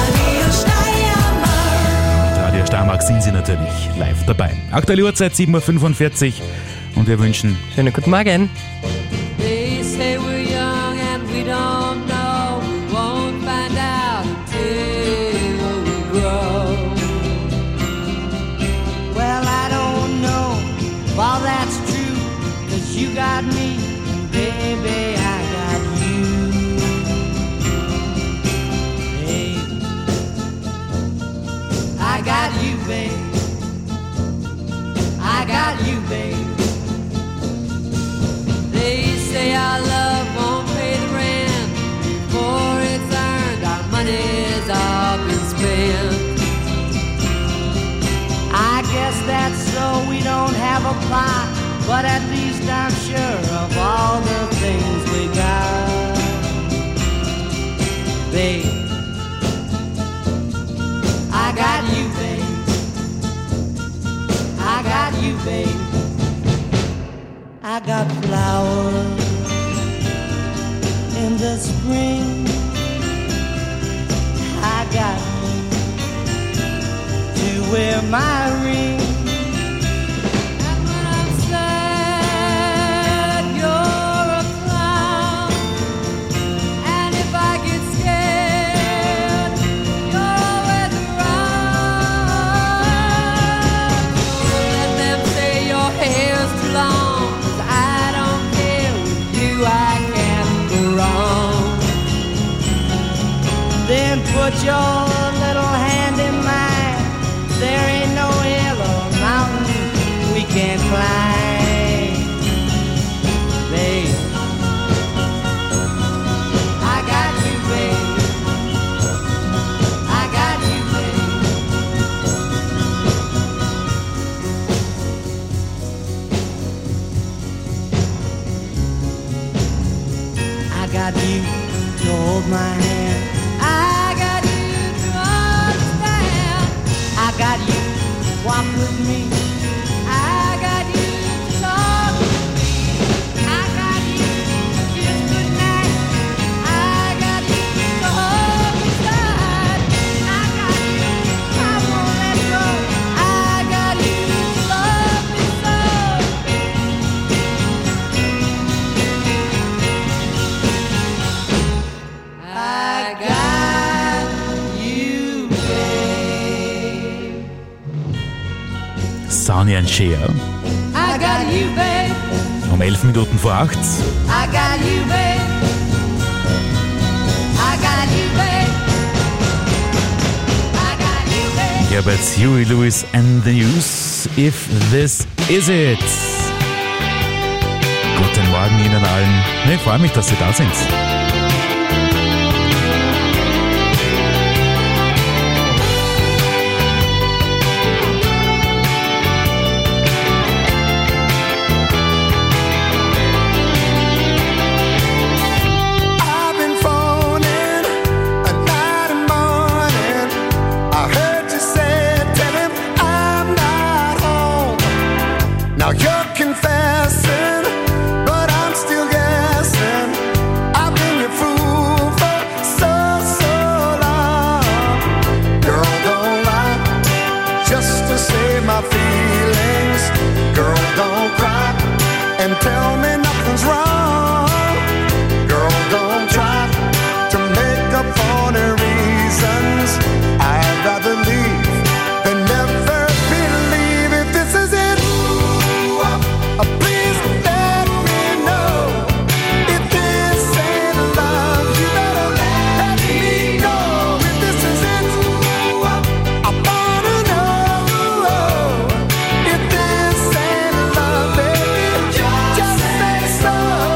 Radio Steiermark sind Sie natürlich live dabei. Aktuelle Uhrzeit sieben Uhr fünfundvierzig und wir wünschen schönen guten Morgen. They say we're young and we you, babe. They say our love won't pay the rent before it's earned. Our money's all been spent. I guess that's so we don't have a plot, but at least I'm sure of all the things we got. Babe, I got you, babe. I got you, babe. I got flowers in the spring. I got to wear my ring. And when I'm sad, you're a clown. And if I get scared, you're always around. Let them say your hair's too long, 'cause I don't care. With you I can't go wrong. Then put your little hand in mine. There ain't no hill or mountain we can't climb. Babe, I got you, babe. I got you, babe. I got you to hold my hand. I got you to understand. I got you to walk with me. I got you to talk with me. I got you to kiss goodnight. I got you to hold me tight. I got you, I won't let go. I got you to love me so. I got you, babe. Sonny and Cher. I got you, babe. Um elf Minuten vor acht. I got you, babe. I got you, babe. I got you, babe. Hier bei Huey Lewis and the News. If this is it. Guten Morgen Ihnen allen. Ich freue mich, dass Sie da sind. I've been phoning at night and morning. I heard you say, tell him I'm not home. Now you're confessing, but I'm still guessing. I've been your fool for so, so long. Girl, don't lie, just to save my feelings. Girl, don't cry and tell me nothing's wrong. Girl, don't try to make up for the reasons. I'd rather leave than never believe. If this is it, uh, please let me know. If this ain't love, you better let me know. If this is it, I wanna know. If this ain't love, baby, just say so.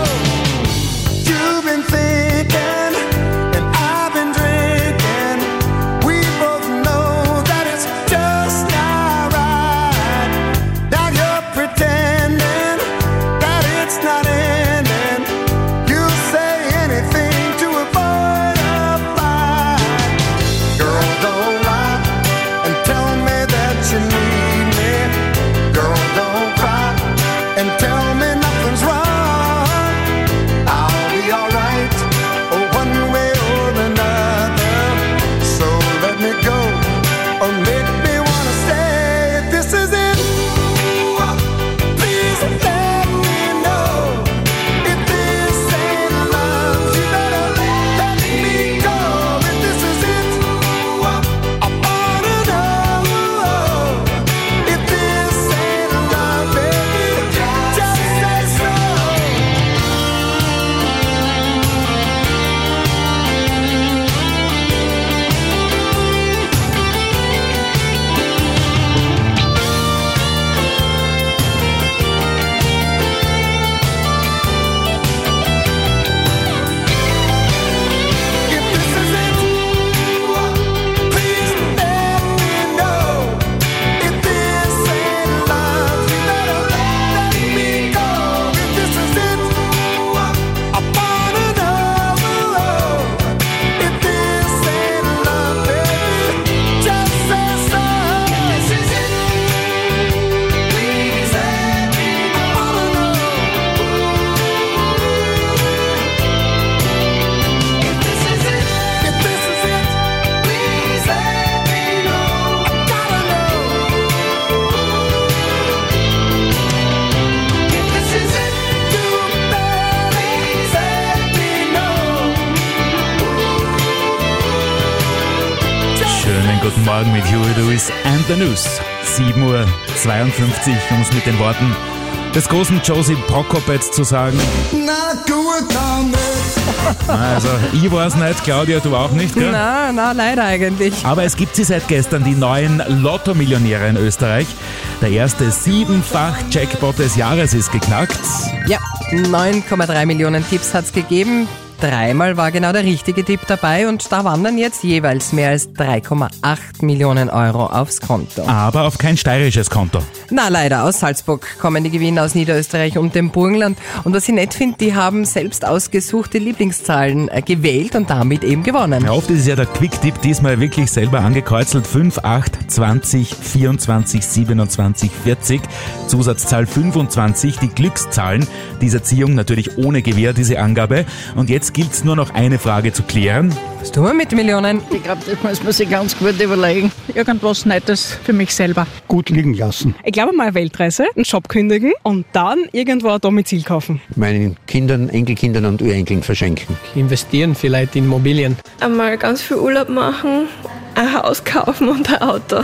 Morgen mit Huey Lewis and the News. sieben Uhr zweiundfünfzig, um es mit den Worten des großen Josie Prokopetz zu sagen. Na gut, dann nicht. Also, ich weiß nicht, Claudia, du auch nicht, gell? Na, na, leider eigentlich. Aber es gibt sie seit gestern, die neuen Lotto-Millionäre in Österreich. Der erste Siebenfach-Jackpot des Jahres ist geknackt. Ja, neun Komma drei Millionen Tipps hat's gegeben. Dreimal war genau der richtige Tipp dabei und da wandern jetzt jeweils mehr als drei Komma acht Millionen Euro aufs Konto. Aber auf kein steirisches Konto. Na, leider, aus Salzburg kommen die Gewinner aus Niederösterreich und dem Burgenland. Und was ich nett finde, die haben selbst ausgesuchte Lieblingszahlen äh, gewählt und damit eben gewonnen. Ja, oft ist es ja der Quick-Tipp diesmal wirklich selber angekreuzelt. fünf, acht, zwanzig, vierundzwanzig, siebenundzwanzig, vierzig. Zusatzzahl fünfundzwanzig, die Glückszahlen dieser Ziehung natürlich ohne Gewähr, diese Angabe. Und jetzt gilt es nur noch eine Frage zu klären. Was tun wir mit Millionen? Ich glaube, das muss man sich ganz gut überlegen. Irgendwas Nettes für mich selber. Gut liegen lassen. Ich glaube mal eine Weltreise, einen Job kündigen und dann irgendwo ein Domizil kaufen. Meinen Kindern, Enkelkindern und Urenkeln verschenken. Investieren vielleicht in Immobilien. Einmal ganz viel Urlaub machen, ein Haus kaufen und ein Auto.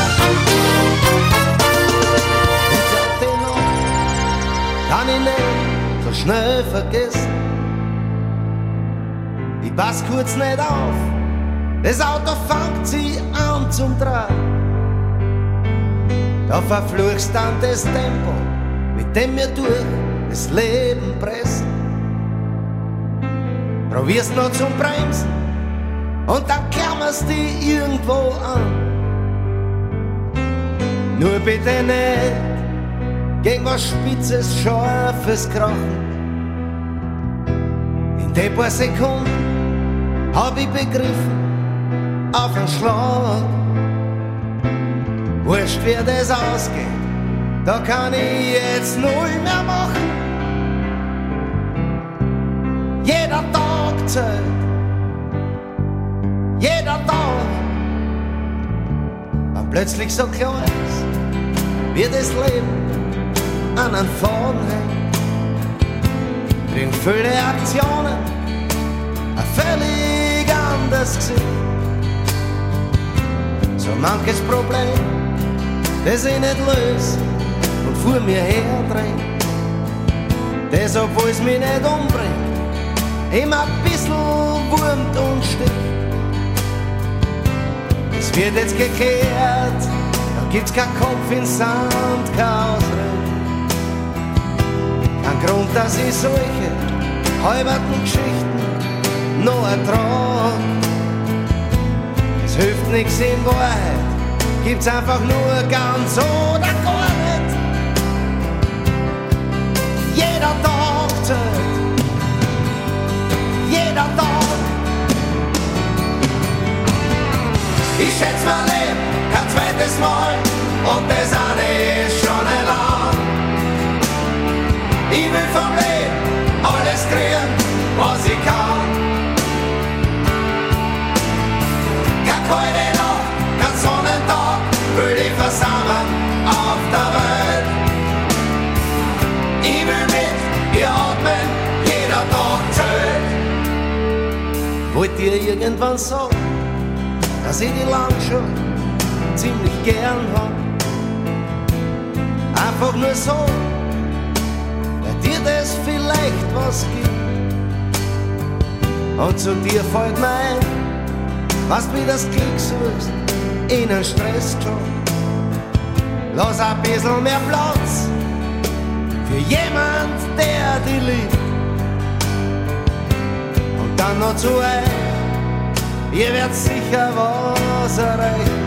Kann ich nicht so schnell vergessen. Ich pass kurz nicht auf, das Auto fängt sich an zum Drehen. Da verfluchst dann das Tempo, mit dem wir durch das Leben pressen. Probierst noch zum Bremsen und dann klammerst dich irgendwo an. Nur bitte nicht gegen was Spitzes, Scharfes krachen. In den paar Sekunden hab ich begriffen, auf einen Schlag. Wurscht wie das ausgeht, da kann ich jetzt null mehr machen. Jeder Tag zählt, jeder Tag. Wenn plötzlich so klar ist, wie das Leben an einen Faden hängt, kriegen viele Aktionen ein völlig anderes Gesicht. So manches Problem, das ich nicht löse und vor mir herdrängt, das, obwohl es mich nicht umbringt, immer ein bisschen wurmt und sticht. Es wird jetzt geklärt, da gibt's kein Kopf in Sand, kein Ausreden. Kein Grund, dass ich solche halberten Geschichten noch ertrag. Es hilft nix in Wahrheit, gibt's einfach nur ganz oder gar nicht. Jeder Tag zählt, jeder Tag. Ich schätz mein Leben kein zweites Mal und das eine ist schon ein lang. Ich will vom Leben alles kriegen, was ich kann. Kein kalte Nacht, kein Sonnentag, will ich versammeln auf der Welt. Ich will mit ihr atmen, jeder Tag zählt. Wollt ihr irgendwann sagen, dass ich die lang schon ziemlich gern hab? Einfach nur so, dir das vielleicht was gibt. Und zu dir fällt mir ein, was wie das Glück suchst, in einen Stressjob. Lass ein bisschen mehr Platz für jemand, der dich liebt. Und dann noch zu ein, ihr werdet sicher was erreichen.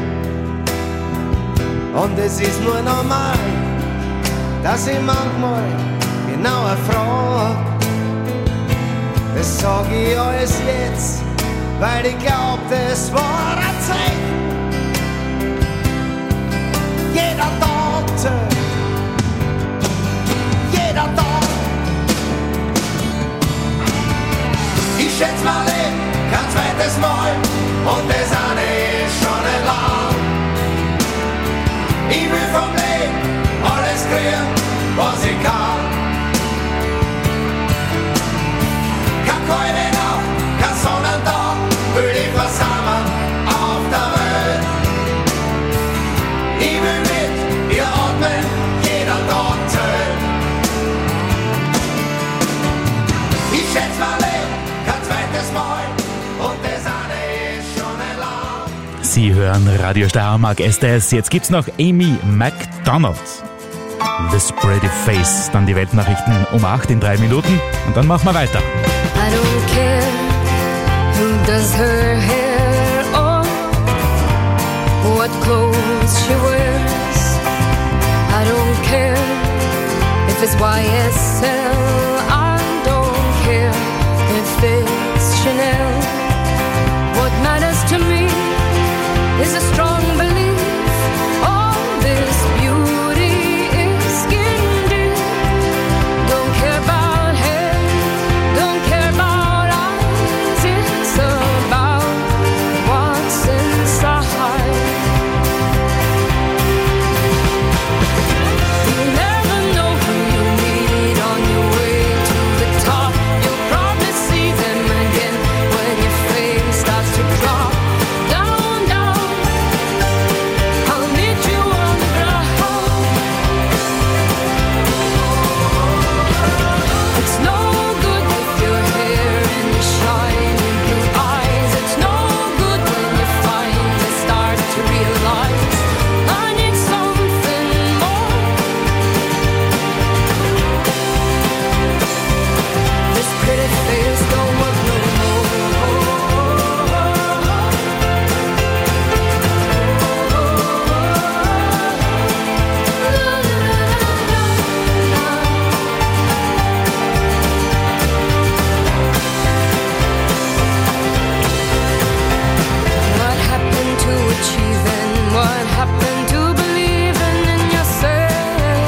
Und es ist nur normal, dass ich manchmal genauer frag. Das sag ich alles jetzt, weil ich glaub, das war ein Zeichen. Jeder Tag zählt, jeder Tag. Ich schätz mein Leben kein zweites Mal und das eine ist schon ein lang. Ich will vom Leben alles kriegen, was ich kann. Kein kalte Nacht, kein Sonnentag, will ich versammeln auf der Welt. Sie hören Radio Steiermark S D S. Jetzt gibt's noch Amy Macdonald. This Pretty Face. Dann die Weltnachrichten um acht in drei Minuten. Und dann machen wir weiter. I don't care who does her hair or what clothes she wears. I don't care if it's Y S L. I don't care if it's Chanel. What matters to me is a strong belief. All this beauty is skin deep. Don't care about hair, don't care about eyes. It's about what's inside. You never know who you meet on your way to the top. You'll probably see them again when your face starts to drop. Down, down, I'll meet you on the ground. It's no good with your hair and your shiny blue eyes. It's no good when you finally start to realize I need something more. This pretty face don't work no What happened to achieving? What happened to believing in yourself?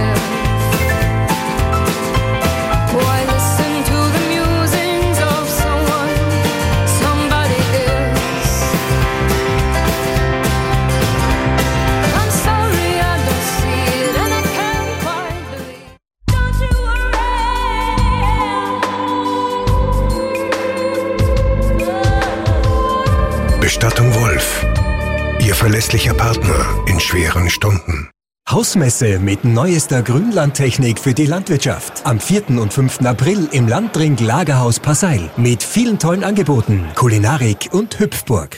Why listen to the musings of someone, somebody else? I'm sorry I don't see it and I can't quite believe. Don't you Bestattung Wolf. Ihr verlässlicher Partner in schweren Stunden. Hausmesse mit neuester Grünlandtechnik für die Landwirtschaft. Am vierten und fünften April im Landring Lagerhaus Passeil. Mit vielen tollen Angeboten, Kulinarik und Hüpfburg.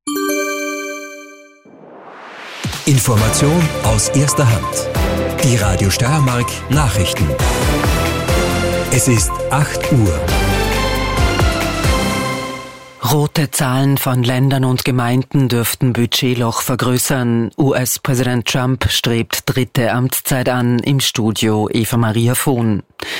Information aus erster Hand. Die Radio Steiermark Nachrichten. Es ist acht Uhr. Rote Zahlen von Ländern und Gemeinden dürften Budgetloch vergrößern. U S-Präsident Trump strebt dritte Amtszeit an. Im Studio Eva Maria Vohn.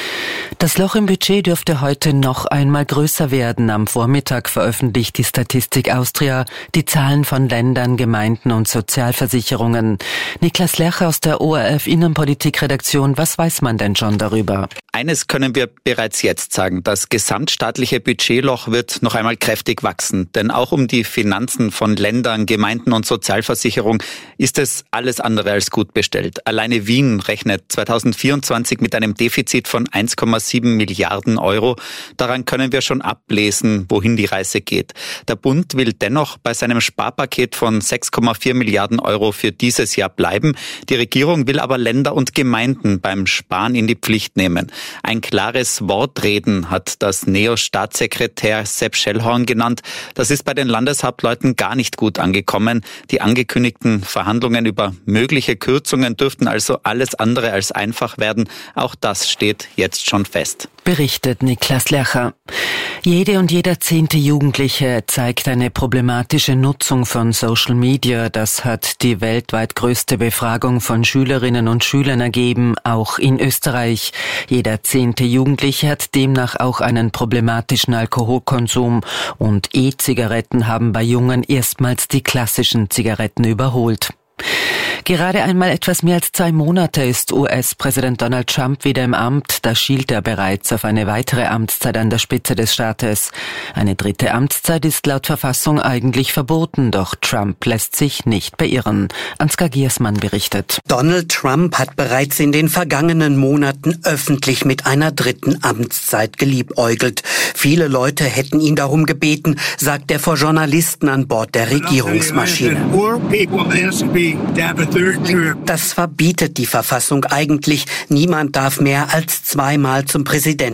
Das Loch im Budget dürfte heute noch einmal größer werden. Am Vormittag veröffentlicht die Statistik Austria die Zahlen von Ländern, Gemeinden und Sozialversicherungen. Niklas Lercher aus der O R F Innenpolitik-Redaktion, was weiß man denn schon darüber? Eines können wir bereits jetzt sagen, das gesamtstaatliche Budgetloch wird noch einmal kräftig wachsen. Denn auch um die Finanzen von Ländern, Gemeinden und Sozialversicherung ist es alles andere als gut bestellt. Alleine Wien rechnet zweitausendvierundzwanzig mit einem Defizit von eins Komma sieben Milliarden Euro. Daran können wir schon ablesen, wohin die Reise geht. Der Bund will dennoch bei seinem Sparpaket von sechs Komma vier Milliarden Euro für dieses Jahr bleiben. Die Regierung will aber Länder und Gemeinden beim Sparen in die Pflicht nehmen. Ein klares Wortreden hat das Neo-Staatssekretär Sepp Schellhorn genannt. Das ist bei den Landeshauptleuten gar nicht gut angekommen. Die angekündigten Verhandlungen über mögliche Kürzungen dürften also alles andere als einfach werden. Auch das steht jetzt schon fest. Berichtet Niklas Lercher. Jede und jeder zehnte Jugendliche zeigt eine problematische Nutzung von Social Media. Das hat die weltweit größte Befragung von Schülerinnen und Schülern ergeben, auch in Österreich. Jeder zehnte Jugendliche hat demnach auch einen problematischen Alkoholkonsum und E-Zigaretten haben bei Jungen erstmals die klassischen Zigaretten überholt. Gerade einmal etwas mehr als zwei Monate ist U S-Präsident Donald Trump wieder im Amt. Da schielt er bereits auf eine weitere Amtszeit an der Spitze des Staates. Eine dritte Amtszeit ist laut Verfassung eigentlich verboten, doch Trump lässt sich nicht beirren. Ansgar Giersmann berichtet. Donald Trump hat bereits in den vergangenen Monaten öffentlich mit einer dritten Amtszeit geliebäugelt. Viele Leute hätten ihn darum gebeten, sagt er vor Journalisten an Bord der Regierungsmaschine. Das verbietet die Verfassung eigentlich. Niemand darf mehr als zweimal zum Präsidenten